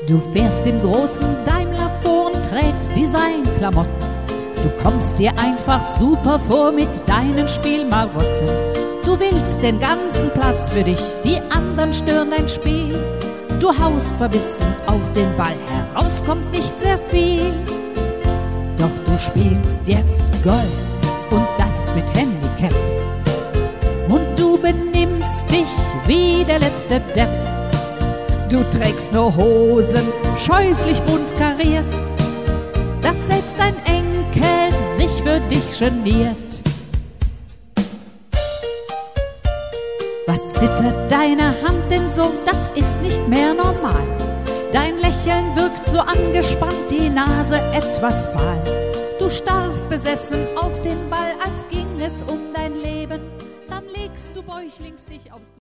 Du fährst im großen Daimler vor und trägst Designklamotten. Du kommst dir einfach super vor mit deinen Spielmarotten. Du willst den ganzen Platz für dich, die anderen stören dein Spiel. Du haust verbissen auf den Ball, heraus kommt nicht sehr viel. Doch du spielst jetzt Golf und das mit Handicap. Und du benimmst dich wie der letzte Depp. Du trägst nur Hosen, scheußlich bunt kariert, dass selbst dein Enkel sich für dich geniert. Was zittert deine Hand denn so? Das ist nicht mehr normal. Dein Lächeln wirkt so angespannt, die Nase etwas fahl. Du starrst besessen auf den Ball, als ging es um dein Leben. Dann legst du bäuchlings dich aufs